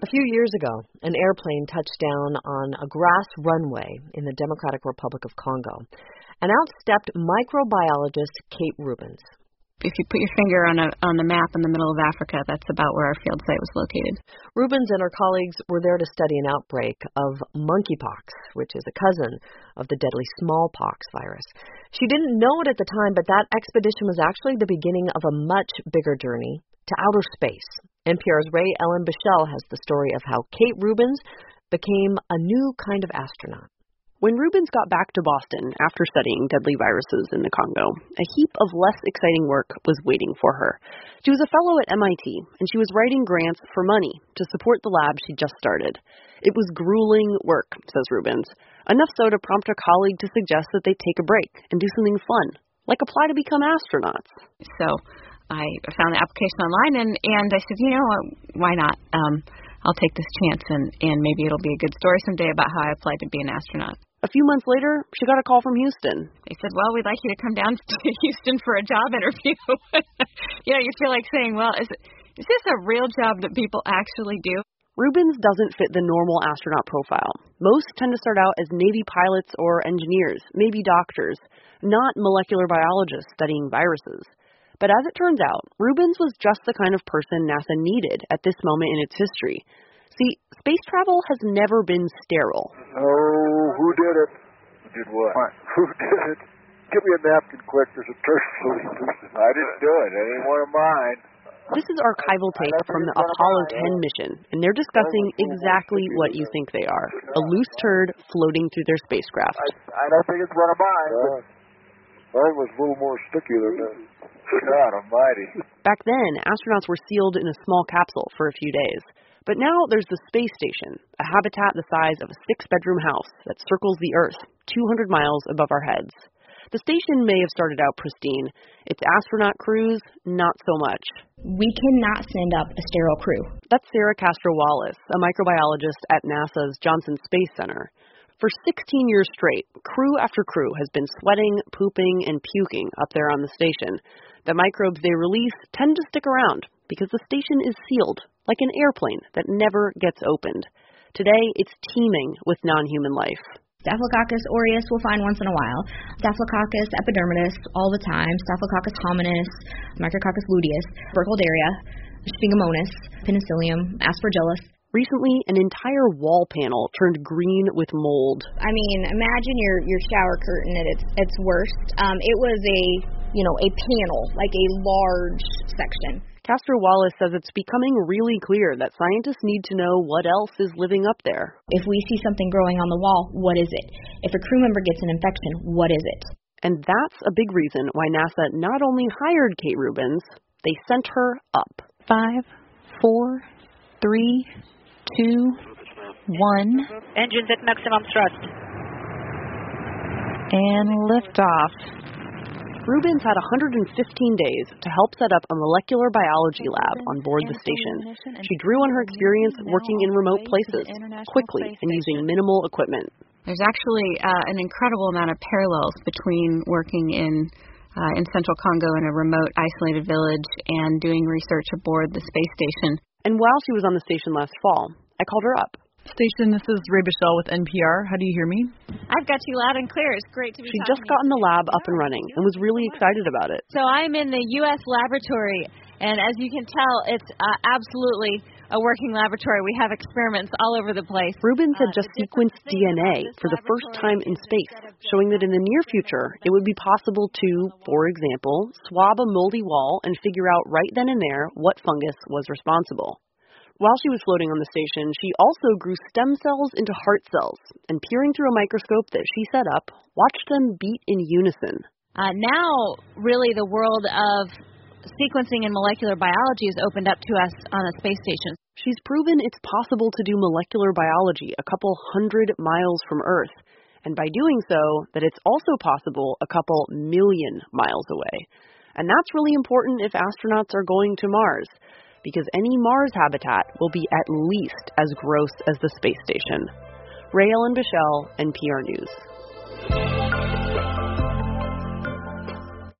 A few years ago, an airplane touched down on a grass runway in the Democratic Republic of Congo, and out stepped microbiologist Kate Rubins. If you put your finger on the map in the middle of Africa, that's about where our field site was located. Rubins and her colleagues were there to study an outbreak of monkeypox, which is a cousin of the deadly smallpox virus. She didn't know it at the time, but that expedition was actually the beginning of a much bigger journey to outer space. NPR's Ray Ellen Bichelle has the story of how Kate Rubins became a new kind of astronaut. When Rubins got back to Boston after studying deadly viruses in the Congo, a heap of less exciting work was waiting for her. She was a fellow at MIT, and she was writing grants for money to support the lab she just started. It was grueling work, says Rubins, enough so to prompt a colleague to suggest that they take a break and do something fun, like apply to become astronauts. So I found the application online, and I said, why not? I'll take this chance, and maybe it'll be a good story someday about how I applied to be an astronaut. A few months later, she got a call from Houston. They said, well, we'd like you to come down to Houston for a job interview. You feel like saying, well, is this a real job that people actually do? Rubins doesn't fit the normal astronaut profile. Most tend to start out as Navy pilots or engineers, maybe doctors, not molecular biologists studying viruses. But as it turns out, Rubins was just the kind of person NASA needed at this moment in its history. See, space travel has never been sterile. Oh, who did it? Who did what? Who did it? Give me a napkin quick. There's a turd floating through. I didn't do it. I didn't want to mind. This is archival tape from the Apollo 10 mission, and they're discussing exactly what you think they are, a loose turd floating through their spacecraft. I don't think it's one of mine. Mine was a little more sticky than that. God almighty. Back then, astronauts were sealed in a small capsule for a few days. But now there's the space station, a habitat the size of a 6-bedroom house that circles the Earth 200 miles above our heads. The station may have started out pristine. Its astronaut crews, not so much. We cannot send up a sterile crew. That's Sarah Castro-Wallace, a microbiologist at NASA's Johnson Space Center. For 16 years straight, crew after crew has been sweating, pooping, and puking up there on the station. The microbes they release tend to stick around because the station is sealed, like an airplane that never gets opened. Today, it's teeming with non-human life. Staphylococcus aureus we'll find once in a while. Staphylococcus epidermidis all the time. Staphylococcus hominis, Micrococcus luteus, Burkholderia, Sphingomyces, Penicillium, Aspergillus. Recently, an entire wall panel turned green with mold. I mean, imagine your shower curtain at its worst. It was a panel, like a large section. Castro-Wallace says it's becoming really clear that scientists need to know what else is living up there. If we see something growing on the wall, what is it? If a crew member gets an infection, what is it? And that's a big reason why NASA not only hired Kate Rubins, they sent her up. 5, 4, 3, 2, 1. Engines at maximum thrust. And liftoff. Rubins had 115 days to help set up a molecular biology lab on board the station. She drew on her experience working in remote places, quickly and using minimal equipment. There's actually an incredible amount of parallels between working in central Congo in a remote, isolated village and doing research aboard the space station. And while she was on the station last fall, I called her up. Station, this is Ray Bichelle with NPR. How do you hear me? I've got you loud and clear. It's great to be She'd just gotten the lab up and running and was really excited about it. So I'm in the U.S. laboratory, and as you can tell, it's absolutely a working laboratory. We have experiments all over the place. Rubins had just sequenced DNA for the first time in space, showing that in the near future, it would be possible to, for example, swab a moldy wall and figure out right then and there what fungus was responsible. While she was floating on the station, she also grew stem cells into heart cells, and peering through a microscope that she set up, watched them beat in unison. Now, really, the world of sequencing and molecular biology is opened up to us on a space station. She's proven it's possible to do molecular biology a couple 100 miles from Earth, and by doing so, that it's also possible a couple million miles away. And that's really important if astronauts are going to Mars, because any Mars habitat will be at least as gross as the space station. Ray Ellen Bichelle, NPR News.